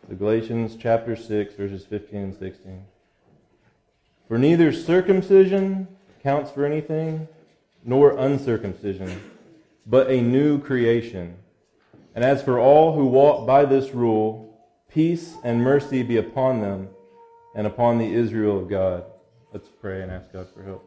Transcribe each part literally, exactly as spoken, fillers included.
So Galatians chapter six, verses fifteen and sixteen. For neither circumcision counts for anything, nor uncircumcision, but a new creation. And as for all who walk by this rule, peace and mercy be upon them and upon the Israel of God. Let's pray and ask God for help.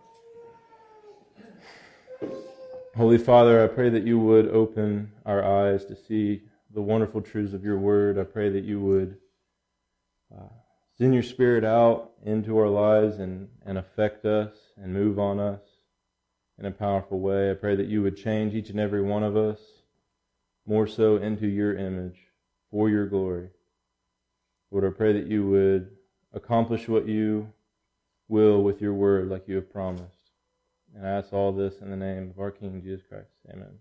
Holy Father, I pray that you would open our eyes to see the wonderful truths of your word. I pray that you would uh, send your Spirit out into our lives and, and affect us and move on us in a powerful way. I pray that you would change each and every one of us more so into your image for your glory. Lord, I pray that you would accomplish what you will with your word like you have promised. And I ask all this in the name of our King, Jesus Christ. Amen.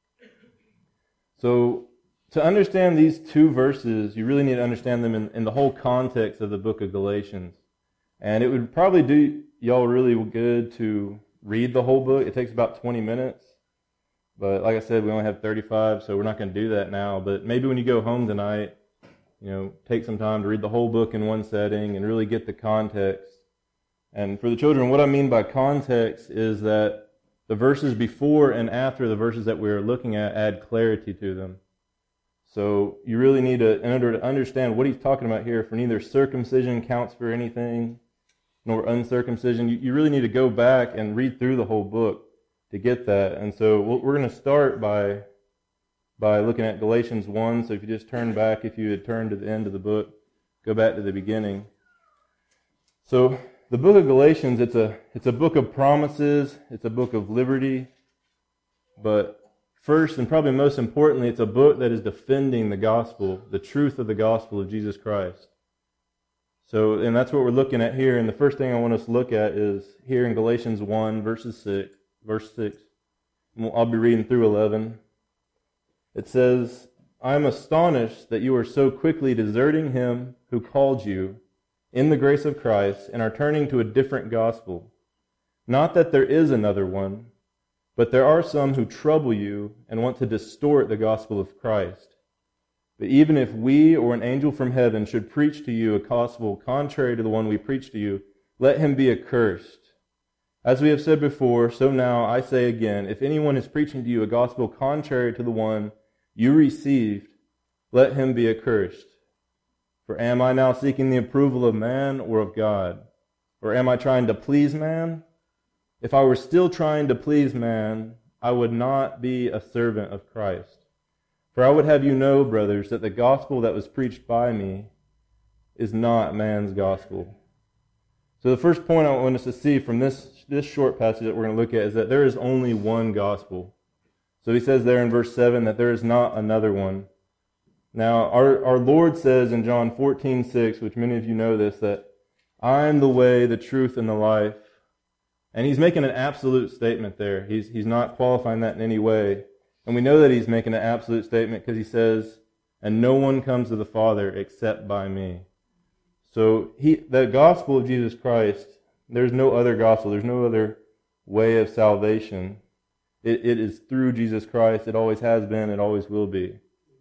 So, to understand these two verses, you really need to understand them in, in the whole context of the book of Galatians. And it would probably do y'all really good to read the whole book. It takes about twenty minutes. But like I said, we only have thirty-five, so we're not going to do that now. But maybe when you go home tonight, you know, take some time to read the whole book in one setting and really get the context. And for the children, what I mean by context is that the verses before and after the verses that we're looking at add clarity to them. So you really need to, in order to understand what he's talking about here, for neither circumcision counts for anything, nor uncircumcision, you, you really need to go back and read through the whole book to get that. And so we're going to start by by looking at Galatians one. So if you just turn back, if you had turned to the end of the book, go back to the beginning. So the book of Galatians, it's a it's a book of promises, it's a book of liberty, but first and probably most importantly, it's a book that is defending the gospel, the truth of the gospel of Jesus Christ. So, and that's what we're looking at here. And the first thing I want us to look at is here in Galatians one, verses six, verse six. I'll be reading through eleven. It says, I am astonished that you are so quickly deserting him who called you in the grace of Christ and are turning to a different gospel. Not that there is another one, but there are some who trouble you and want to distort the gospel of Christ. But even if we or an angel from heaven should preach to you a gospel contrary to the one we preach to you, let him be accursed. As we have said before, so now I say again, if anyone is preaching to you a gospel contrary to the one you received, let him be accursed. For am I now seeking the approval of man or of God? Or am I trying to please man? If I were still trying to please man, I would not be a servant of Christ. For I would have you know, brothers, that the gospel that was preached by me is not man's gospel. So the first point I want us to see from this, this short passage that we're going to look at is that there is only one gospel. So he says there in verse seven that there is not another one. Now, our, our Lord says in John fourteen six, which many of you know this, that I am the way, the truth, and the life. And he's making an absolute statement there. He's he's not qualifying that in any way. And we know that he's making an absolute statement because he says, and no one comes to the Father except by me. So he the gospel of Jesus Christ, there's no other gospel. There's no other way of salvation. It, it is through Jesus Christ. It always has been. It always will be.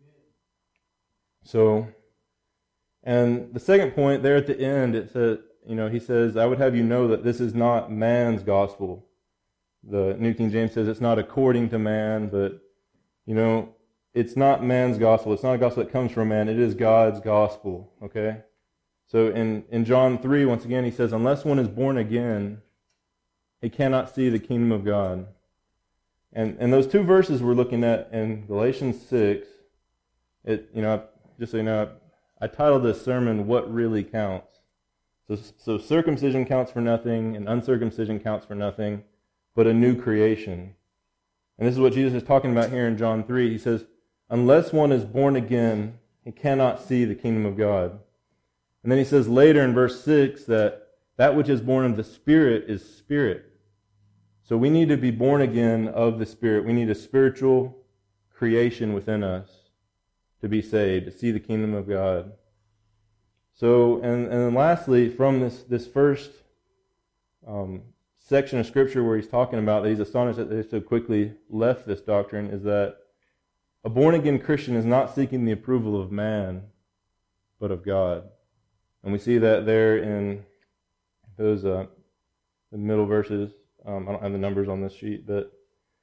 So, and the second point there at the end, it says, you know, he says, I would have you know that this is not man's gospel. The New King James says it's not according to man, but, you know, it's not man's gospel. It's not a gospel that comes from man. It is God's gospel, okay? So in, in John three, once again, he says, unless one is born again, he cannot see the kingdom of God. And and those two verses we're looking at in Galatians six, it, you know, just so you know, I titled this sermon, What Really Counts. So, so circumcision counts for nothing, and uncircumcision counts for nothing, but a new creation. And this is what Jesus is talking about here in John three. He says, unless one is born again, he cannot see the kingdom of God. And then he says later in verse six that that which is born of the Spirit is spirit. So we need to be born again of the Spirit. We need a spiritual creation within us to be saved, to see the kingdom of God. So, and, and then lastly, from this, this first um, section of Scripture where he's talking about that he's astonished that they so quickly left this doctrine, is that a born-again Christian is not seeking the approval of man, but of God. And we see that there in those uh, the middle verses. Um, I don't have the numbers on this sheet, but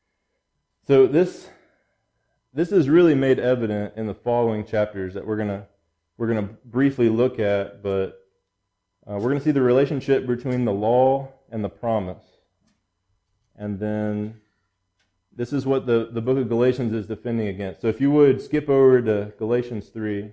so this this is really made evident in the following chapters that we're gonna we're gonna briefly look at. But uh, we're gonna see the relationship between the law and the promise, and then this is what the, the book of Galatians is defending against. So if you would skip over to Galatians three,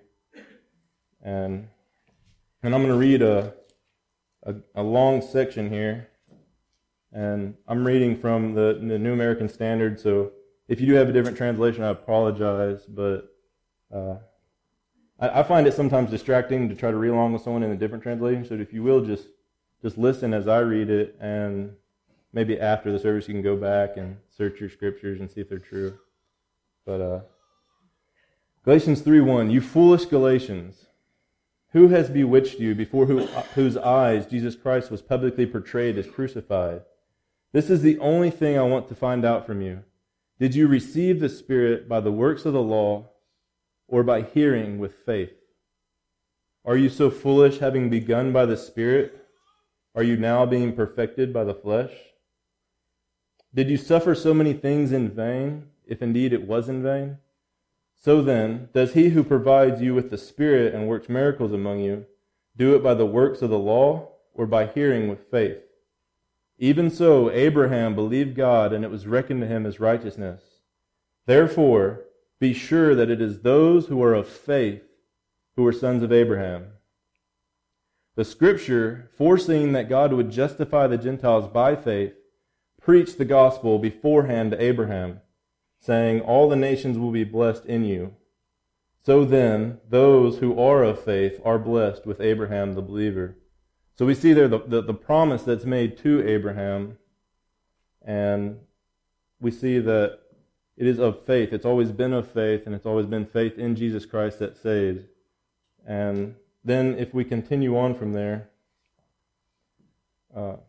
and and I'm going to read a, a a long section here, and I'm reading from the, the New American Standard. So if you do have a different translation, I apologize, but uh, I, I find it sometimes distracting to try to read along with someone in a different translation. So if you will, just just listen as I read it, and maybe after the service you can go back and search your scriptures and see if they're true. But uh, Galatians three one, you foolish Galatians, who has bewitched you, before who, whose eyes Jesus Christ was publicly portrayed as crucified? This is the only thing I want to find out from you. Did you receive the Spirit by the works of the law, or by hearing with faith? Are you so foolish, having begun by the Spirit? Are you now being perfected by the flesh? Did you suffer so many things in vain, if indeed it was in vain? So then, does he who provides you with the Spirit and works miracles among you, do it by the works of the law, or by hearing with faith? Even so, Abraham believed God, and it was reckoned to him as righteousness. Therefore, be sure that it is those who are of faith who are sons of Abraham. The Scripture, foreseeing that God would justify the Gentiles by faith, preached the gospel beforehand to Abraham, saying, all the nations will be blessed in you. So then, those who are of faith are blessed with Abraham the believer. So we see there the, the, the promise that's made to Abraham, and we see that it is of faith. It's always been of faith, and it's always been faith in Jesus Christ that saves. And then if we continue on from there, uh,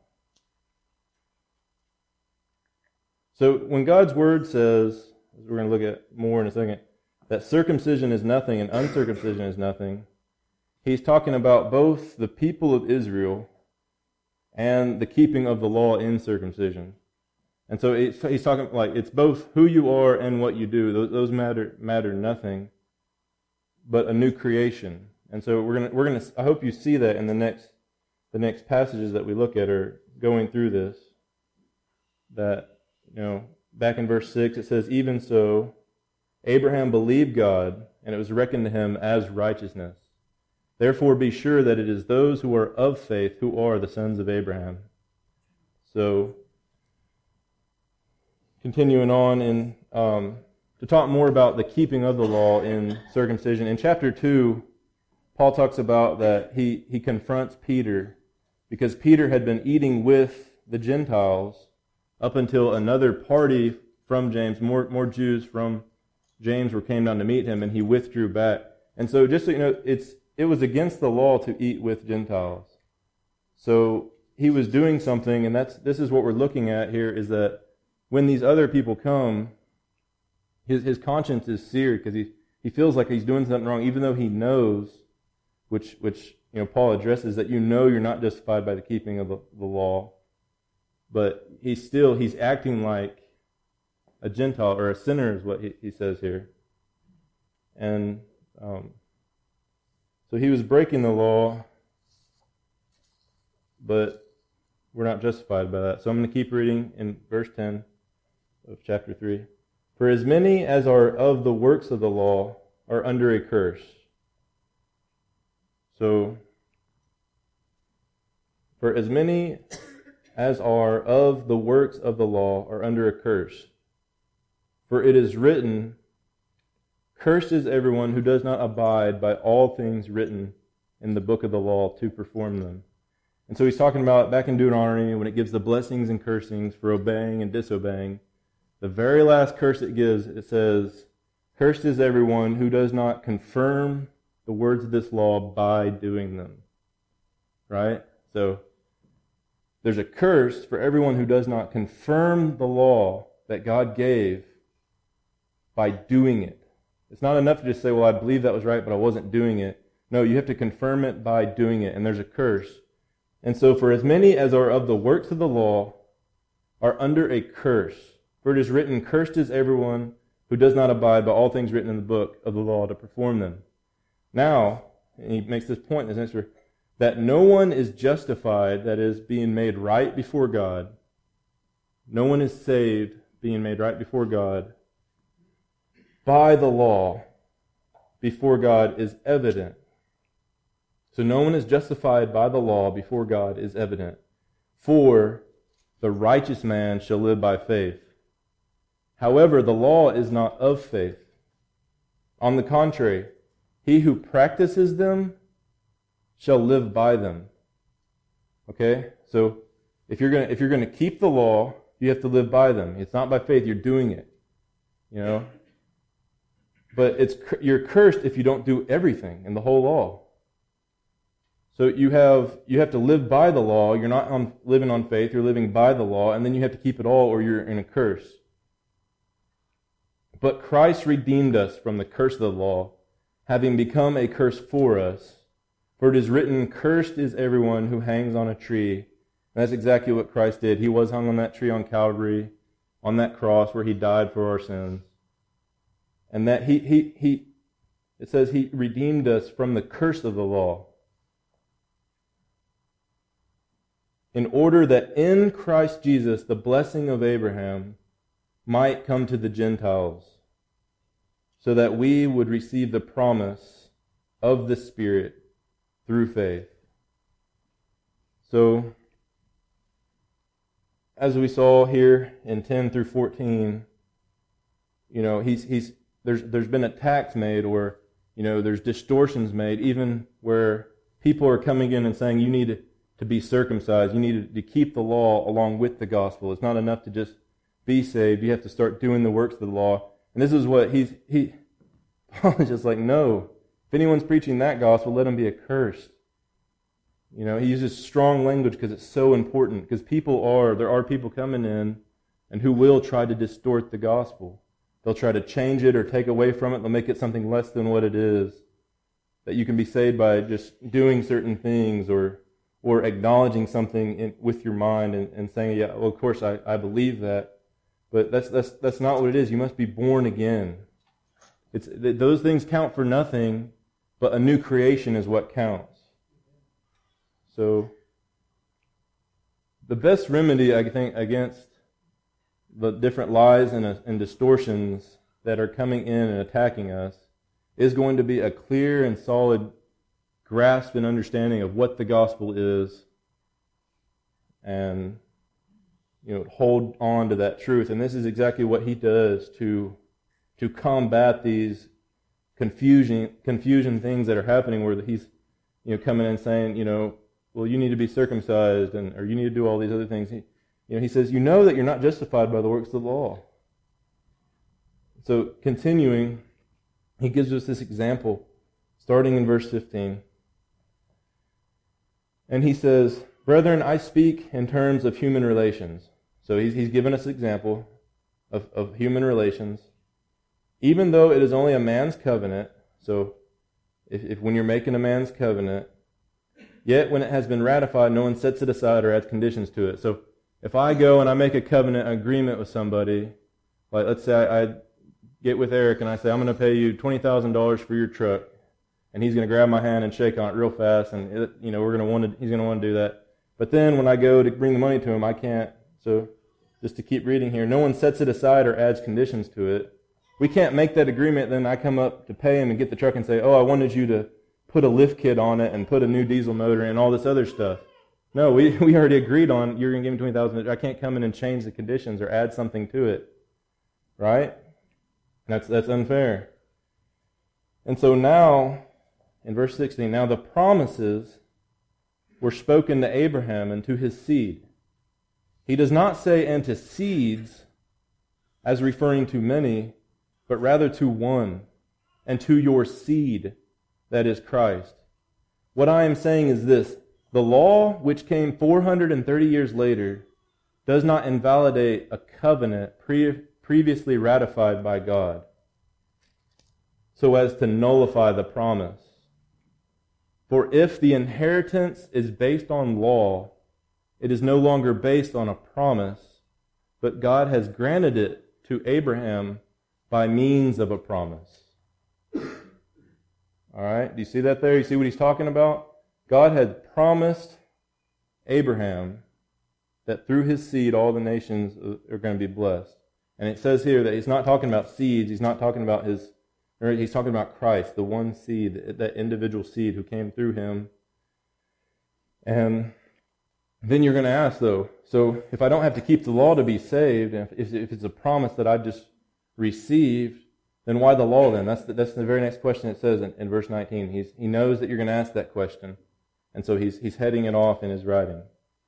so when God's Word says, as we're going to look at more in a second, that circumcision is nothing and uncircumcision is nothing, He's talking about both the people of Israel and the keeping of the law in circumcision. And so it's, he's talking like it's both who you are and what you do. Those, those matter matter nothing, but a new creation. And so we're gonna we're gonna. I hope you see that in the next the next passages that we look at are going through this. That you know, back in verse six it says, "Even so, Abraham believed God, and it was reckoned to him as righteousness. Therefore, be sure that it is those who are of faith who are the sons of Abraham." So, continuing on in um, to talk more about the keeping of the law in circumcision. In chapter two, Paul talks about that he, he confronts Peter because Peter had been eating with the Gentiles up until another party from James, more more Jews from James were came down to meet him, and he withdrew back. And so just so you know, it's it was against the law to eat with Gentiles. So he was doing something, and that's this is what we're looking at here, is that when these other people come, his his conscience is seared because he, he feels like he's doing something wrong, even though he knows, which which you know Paul addresses, that you know you're not justified by the keeping of the, the law, but he's still he's acting like a Gentile or a sinner is what he, he says here, and um, so he was breaking the law, but we're not justified by that. So I'm going to keep reading in verse ten of chapter three. For as many as are of the works of the law are under a curse. So, for as many as are of the works of the law are under a curse. For it is written, cursed is everyone who does not abide by all things written in the book of the law to perform them. And so he's talking about back in Deuteronomy when it gives the blessings and cursings for obeying and disobeying. The very last curse it gives, it says, cursed is everyone who does not confirm the words of this law by doing them. Right? So there's a curse for everyone who does not confirm the law that God gave by doing it. It's not enough to just say, well, I believe that was right, but I wasn't doing it. No, you have to confirm it by doing it, and there's a curse. And so for as many as are of the works of the law are under a curse. For it is written, cursed is everyone who does not abide by all things written in the book of the law to perform them. Now, and he makes this point in his answer, that no one is justified, that is, being made right before God. No one is saved, being made right before God, by the law before God is evident. So no one is justified by the law before God is evident. For the righteous man shall live by faith. However, the law is not of faith. On the contrary, he who practices them shall live by them. Okay? So if you're gonna if you're gonna keep the law, you have to live by them. It's not by faith, you're doing it. You know? But it's you're cursed if you don't do everything in the whole law. So you have you have to live by the law. You're not on, living on faith. You're living by the law, and then you have to keep it all, or you're in a curse. But Christ redeemed us from the curse of the law, having become a curse for us. For it is written, "Cursed is everyone who hangs on a tree." And that's exactly what Christ did. He was hung on that tree on Calvary, on that cross where he died for our sins. And that he he he it says he redeemed us from the curse of the law, in order that in Christ Jesus the blessing of Abraham might come to the Gentiles, so that we would receive the promise of the Spirit through faith. So, as we saw here in ten through fourteen, you know, he's he's there's there's been attacks made, or you know, there's distortions made, even where people are coming in and saying you need to to be circumcised. You need to keep the law along with the gospel. It's not enough to just be saved. You have to start doing the works of the law. And this is what he's, he, Paul is just like, no. If anyone's preaching that gospel, let him be accursed. You know, he uses strong language because it's so important. Because people are, there are people coming in and who will try to distort the gospel. They'll try to change it or take away from it. They'll make it something less than what it is. That you can be saved by just doing certain things, or or acknowledging something in, with your mind and, and saying, yeah, well, of course I, I believe that. But that's that's that's not what it is. You must be born again. It's those things count for nothing, but a new creation is what counts. So the best remedy, I think, against the different lies and, and distortions that are coming in and attacking us is going to be a clear and solid grasp and understanding of what the gospel is, and you know, hold on to that truth. And this is exactly what he does to to combat these confusion confusion things that are happening, where he's you know coming in saying, you know, well, you need to be circumcised, and or you need to do all these other things. He, you know, he says, you know that you're not justified by the works of the law. So continuing, he gives us this example, starting in verse fifteen. And he says, "Brethren, I speak in terms of human relations." So he's, he's given us an example of, of human relations. Even though it is only a man's covenant, so if, if when you're making a man's covenant, yet when it has been ratified, no one sets it aside or adds conditions to it. So if I go and I make a covenant agreement with somebody, like let's say I, I get with Eric and I say, I'm going to pay you twenty thousand dollars for your truck. And he's going to grab my hand and shake on it real fast, and it, you know we're going to want to. He's going to want to do that. But then when I go to bring the money to him, I can't. So just to keep reading here, no one sets it aside or adds conditions to it. We can't make that agreement. Then I come up to pay him and get the truck and say, "Oh, I wanted you to put a lift kit on it and put a new diesel motor and all this other stuff." No, we we already agreed on you're going to give me twenty thousand dollars. I can't come in and change the conditions or add something to it, right? That's that's unfair. And so now, in verse sixteen, now the promises were spoken to Abraham and to his seed. He does not say and to seeds as referring to many, but rather to one, and to your seed, that is Christ. What I am saying is this: the law, which came four hundred thirty years later, does not invalidate a covenant pre- previously ratified by God, so as to nullify the promise. For if the inheritance is based on law, it is no longer based on a promise, but God has granted it to Abraham by means of a promise. All right, do you see that there? You see what he's talking about? God had promised Abraham that through his seed all the nations are going to be blessed. And it says here that he's not talking about seeds, he's not talking about his, or he's talking about Christ, the one seed, that individual seed who came through him. And then you're going to ask, though, so if I don't have to keep the law to be saved, and if, if it's a promise that I just received, then why the law then? That's the, that's the very next question it says in, in verse nineteen. He's, he knows that you're going to ask that question, and so he's, he's heading it off in his writing.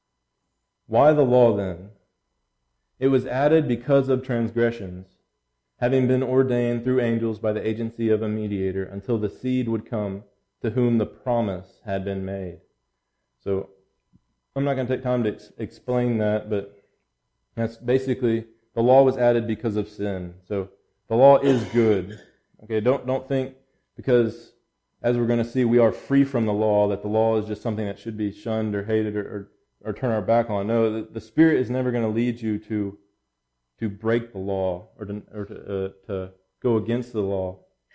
Why the law then? It was added because of transgressions, having been ordained through angels by the agency of a mediator, until the seed would come to whom the promise had been made. So, I'm not going to take time to ex- explain that, but that's basically, the law was added because of sin. So, the law is good. Okay, don't don't think because, as we're going to see, we are free from the law, that the law is just something that should be shunned or hated or, or, or turn our back on. No, the, the Spirit is never going to lead you to to break the law or to or to, uh, to go against the law.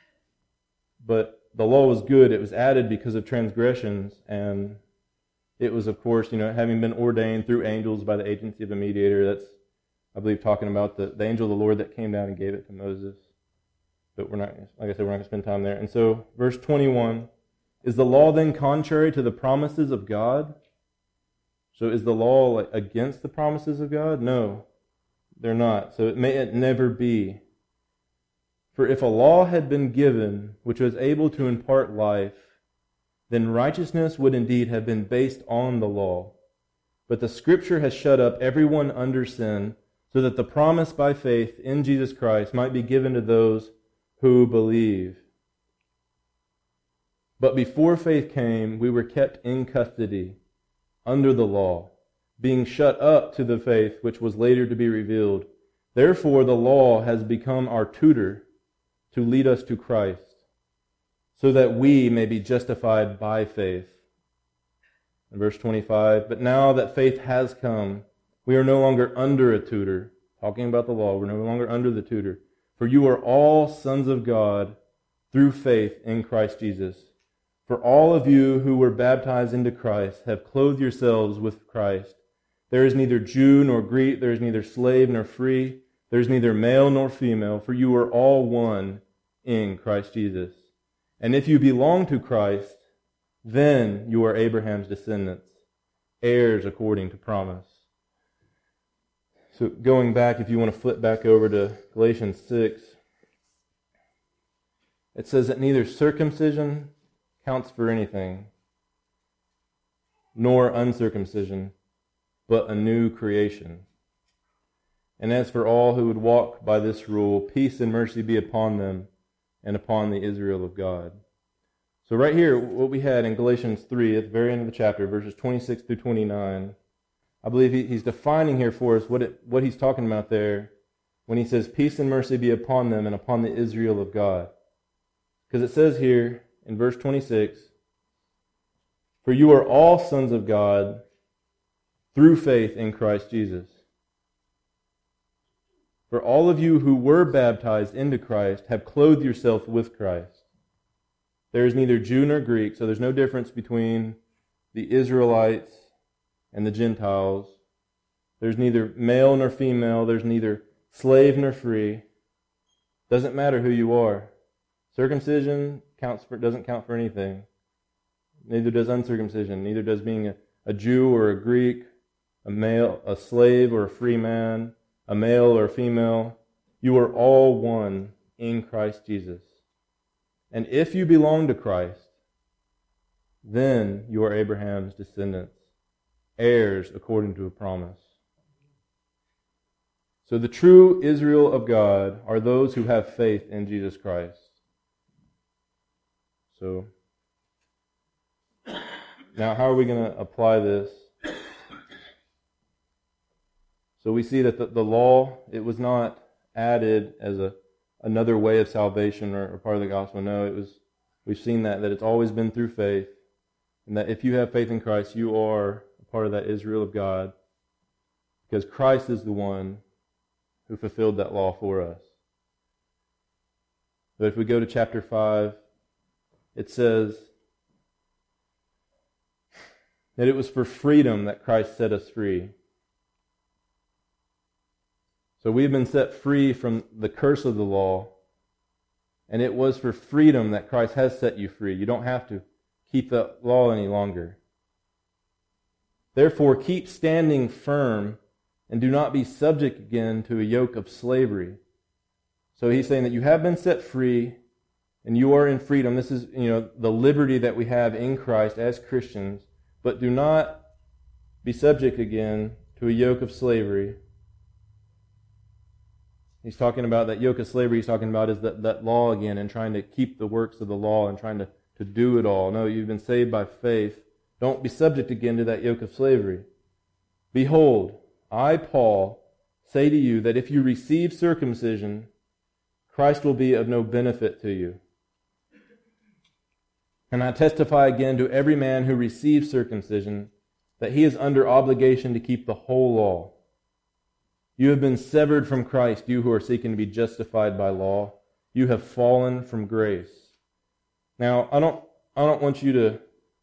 But the law was good. It was added because of transgressions, and it was, of course, you know, having been ordained through angels by the agency of a mediator. That's, I believe, talking about the, the angel of the Lord that came down and gave it to Moses. But we're not, like I said, we're not going to spend time there. And so, verse twenty-one, is the law then contrary to the promises of God? So is the law like against the promises of God? No, they're not. So it may it never be. For if a law had been given which was able to impart life, then righteousness would indeed have been based on the law. But the Scripture has shut up everyone under sin, so that the promise by faith in Jesus Christ might be given to those who believe. But before faith came, we were kept in custody under the law, being shut up to the faith which was later to be revealed. Therefore the law has become our tutor to lead us to Christ, so that we may be justified by faith. In verse twenty-five, but now that faith has come, we are no longer under a tutor. Talking about the law, we're no longer under the tutor. For you are all sons of God through faith in Christ Jesus. For all of you who were baptized into Christ have clothed yourselves with Christ. There is neither Jew nor Greek, there is neither slave nor free, there is neither male nor female, for you are all one in Christ Jesus. And if you belong to Christ, then you are Abraham's descendants, heirs according to promise. So going back, if you want to flip back over to Galatians six, it says that neither circumcision counts for anything, nor uncircumcision, but a new creation. And as for all who would walk by this rule, peace and mercy be upon them and upon the Israel of God. So right here, what we had in Galatians three, at the very end of the chapter, verses twenty-six through twenty-nine, I believe he, he's defining here for us what it, what he's talking about there when he says, peace and mercy be upon them and upon the Israel of God. Because it says here in verse twenty-six, for you are all sons of God through faith in Christ Jesus. For all of you who were baptized into Christ have clothed yourself with Christ. There is neither Jew nor Greek, so there's no difference between the Israelites and the Gentiles. There's neither male nor female. There's neither slave nor free. Doesn't matter who you are. Circumcision counts for doesn't count for anything. Neither does uncircumcision. Neither does being a, a Jew or a Greek, a male, a slave or a free man, a male or a female. You are all one in Christ Jesus. And if you belong to Christ, then you are Abraham's descendants, heirs according to a promise. So the true Israel of God are those who have faith in Jesus Christ. So, now how are we going to apply this? So we see that the, the law, it was not added as a another way of salvation or, or part of the gospel. No, it was. We've seen that that it's always been through faith. And that if you have faith in Christ, you are a part of that Israel of God, because Christ is the one who fulfilled that law for us. But if we go to chapter five, it says that it was for freedom that Christ set us free. So we've been set free from the curse of the law, and it was for freedom that Christ has set you free. You don't have to keep the law any longer. Therefore, keep standing firm and do not be subject again to a yoke of slavery. So he's saying that you have been set free and you are in freedom. This is, you know, the liberty that we have in Christ as Christians. But do not be subject again to a yoke of slavery. He's talking about that yoke of slavery he's talking about is that, that law again, and trying to keep the works of the law and trying to, to do it all. No, you've been saved by faith. Don't be subject again to that yoke of slavery. Behold, I, Paul, say to you that if you receive circumcision, Christ will be of no benefit to you. And I testify again to every man who receives circumcision that he is under obligation to keep the whole law. You have been severed from Christ, you who are seeking to be justified by law. You have fallen from grace. Now, I don't, I don't want you to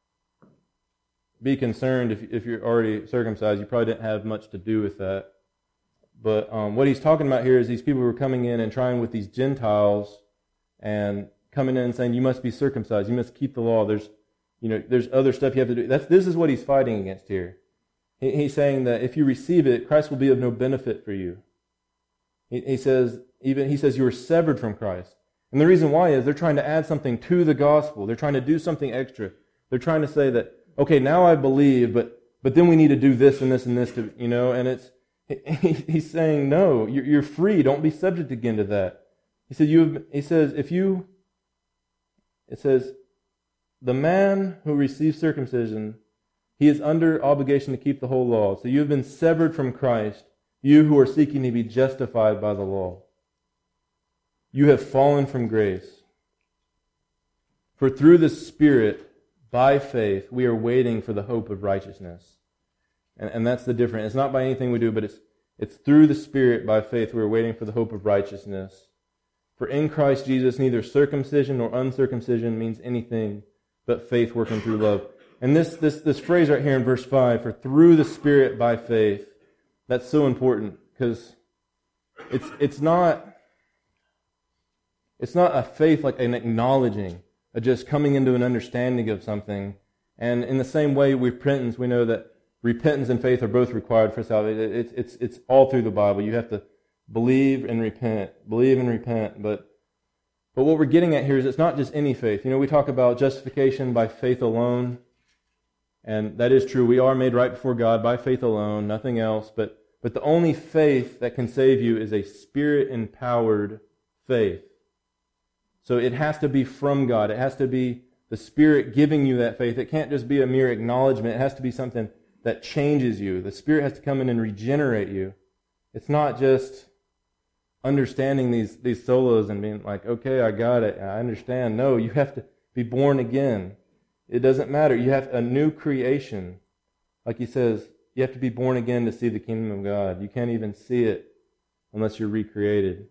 be concerned if, if you're already circumcised. You probably didn't have much to do with that. But um, what he's talking about here is these people who are coming in and trying with these Gentiles and coming in and saying, you must be circumcised, you must keep the law. There's, you know, there's other stuff you have to do. That's, this is what he's fighting against here. He, he's saying that if you receive it, Christ will be of no benefit for you. He, he says, even he says you are severed from Christ. And the reason why is they're trying to add something to the gospel. They're trying to do something extra. They're trying to say that, okay, now I believe, but but then we need to do this and this and this to, you know, and it's, he, he's saying, no, you're, you're free. Don't be subject again to that. He said, you have, he says, if you, it says, the man who receives circumcision, he is under obligation to keep the whole law. So you have been severed from Christ, you who are seeking to be justified by the law. You have fallen from grace. For through the Spirit, by faith, we are waiting for the hope of righteousness. And, and that's the difference. It's not by anything we do, but it's it's through the Spirit, by faith, we are waiting for the hope of righteousness. For in Christ Jesus, neither circumcision nor uncircumcision means anything, but faith working through love. And this, this, this phrase right here in verse five, for through the Spirit, by faith, that's so important, because it's it's not it's not a faith like an acknowledging, a just coming into an understanding of something. And in the same way, repentance, we know that repentance and faith are both required for salvation. It's it's it's all through the Bible. You have to believe and repent, believe and repent. But but what we're getting at here is it's not just any faith. You know, we talk about justification by faith alone, and that is true. We are made right before God by faith alone, nothing else. But but the only faith that can save you is a Spirit-empowered faith. So it has to be from God. It has to be the Spirit giving you that faith. It can't just be a mere acknowledgement. It has to be something that changes you. The Spirit has to come in and regenerate you. It's not just understanding these, these solas and being like, okay, I got it, I understand. No, you have to be born again. It doesn't matter. You have a new creation. Like he says, you have to be born again to see the kingdom of God. You can't even see it unless you're recreated.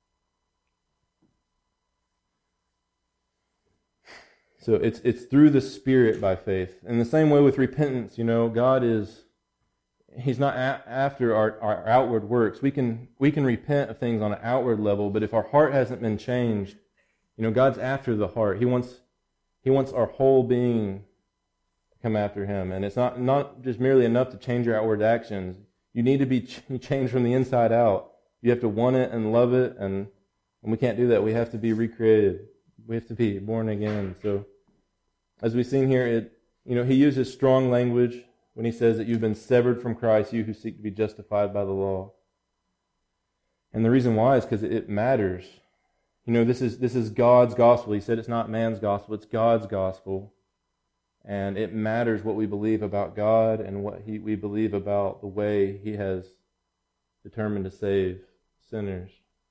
So it's it's through the Spirit by faith. In the same way with repentance, you know, God is, He's not a- after our, our outward works. We can we can repent of things on an outward level, but if our heart hasn't been changed, you know, God's after the heart. He wants He wants our whole being to come after Him. And it's not, not just merely enough to change your outward actions. You need to be ch- changed from the inside out. You have to want it and love it, and, and we can't do that. We have to be recreated. We have to be born again. So as we've seen here, it, you know, he uses strong language when he says that you've been severed from Christ, you who seek to be justified by the law. And the reason why is because it matters. You know, this is this is God's gospel. He said it's not man's gospel, it's God's gospel. And it matters what we believe about God and what he, we believe about the way He has determined to save sinners.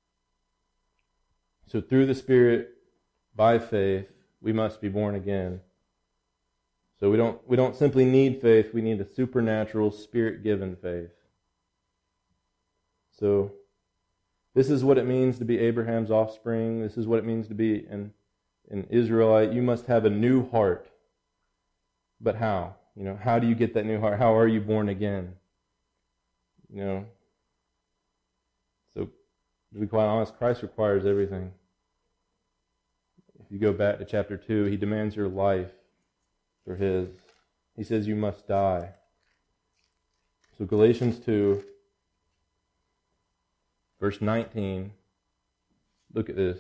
So through the Spirit, by faith, we must be born again. So we don't we don't simply need faith, we need a supernatural, spirit-given faith. So this is what it means to be Abraham's offspring. This is what it means to be an, an Israelite. You must have a new heart. But how? You know, how do you get that new heart? How are you born again? You know, so to be quite honest, Christ requires everything. If you go back to chapter two, he demands your life for his. He says you must die. So Galatians two, verse nineteen, look at this.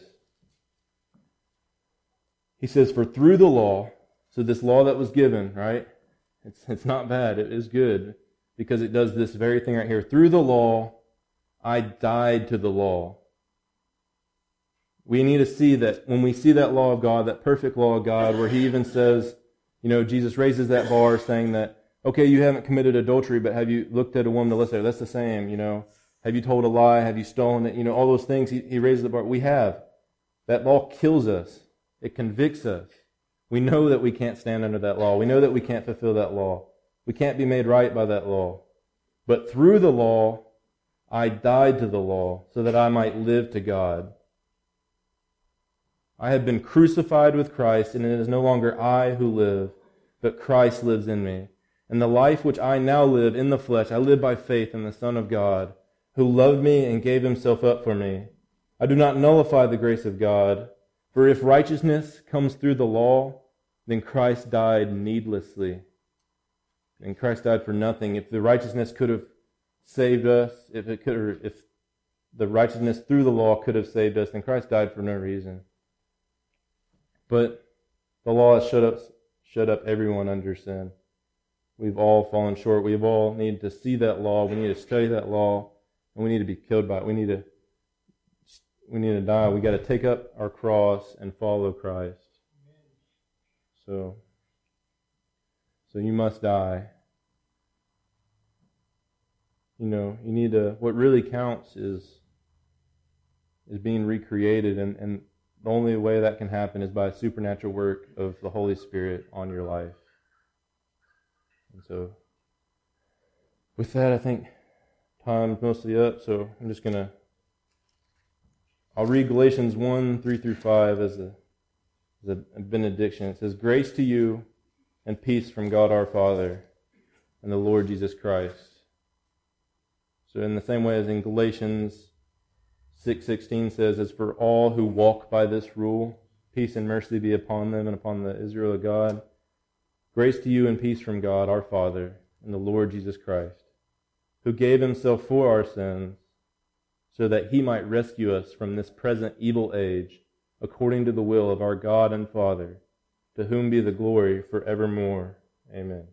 He says, for through the law, so this law that was given, right? It's it's not bad, it is good, because it does this very thing right here. Through the law, I died to the law. We need to see that when we see that law of God, that perfect law of God, where he even says, you know, Jesus raises that bar saying that, okay, you haven't committed adultery, but have you looked at a woman to lust after? That's the same, you know. Have you told a lie? Have you stolen it? You know, all those things, he, he raises the bar. We have. That law kills us. It convicts us. We know that we can't stand under that law. We know that we can't fulfill that law. We can't be made right by that law. But through the law, I died to the law so that I might live to God. I have been crucified with Christ, and it is no longer I who live, but Christ lives in me. And the life which I now live in the flesh, I live by faith in the Son of God, who loved me and gave himself up for me. I do not nullify the grace of God, for if righteousness comes through the law, then Christ died needlessly. And Christ died for nothing. If the righteousness could have saved us, if it could, or if the righteousness through the law could have saved us, then Christ died for no reason. But the law has shut up, shut up everyone under sin. We've all fallen short. We've all needed to see that law. We need to study that law, and we need to be killed by it. We need to, we need to die. We got to take up our cross and follow Christ. So, so you must die. You know, you need to. What really counts is is being recreated, and and. The only way that can happen is by a supernatural work of the Holy Spirit on your life. And so, with that, I think time's mostly up, so I'm just going to, I'll read Galatians one, three through five as a, as a benediction. It says, grace to you and peace from God our Father and the Lord Jesus Christ. So in the same way as in Galatians six sixteen says, as for all who walk by this rule, peace and mercy be upon them and upon the Israel of God. Grace to you and peace from God our Father and the Lord Jesus Christ, who gave himself for our sins, so that he might rescue us from this present evil age, according to the will of our God and Father, to whom be the glory forevermore. Amen.